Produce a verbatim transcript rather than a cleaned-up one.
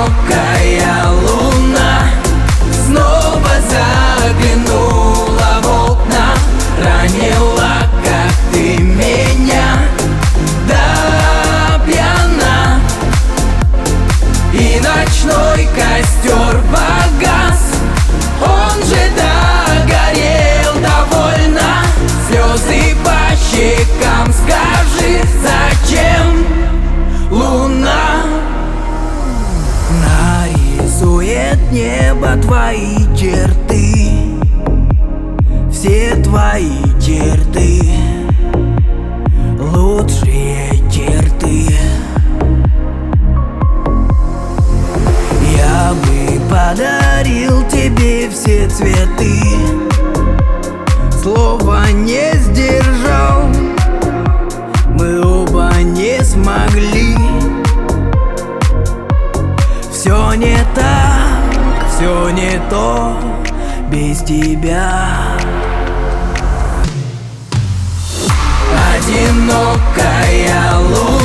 одинокая луна снова заглянула в окна, ранила, как ты меня, до пьяна. И ночной костер погас, он же догорел довольно. Слезы по щекам, скажи, зачем луна нарисует небо твои черты, все твои черты, лучшие черты. Я бы подарил тебе все цветы, слова не сдержал, мы оба не смогли. Все не так, все не то без тебя. Одинокая луна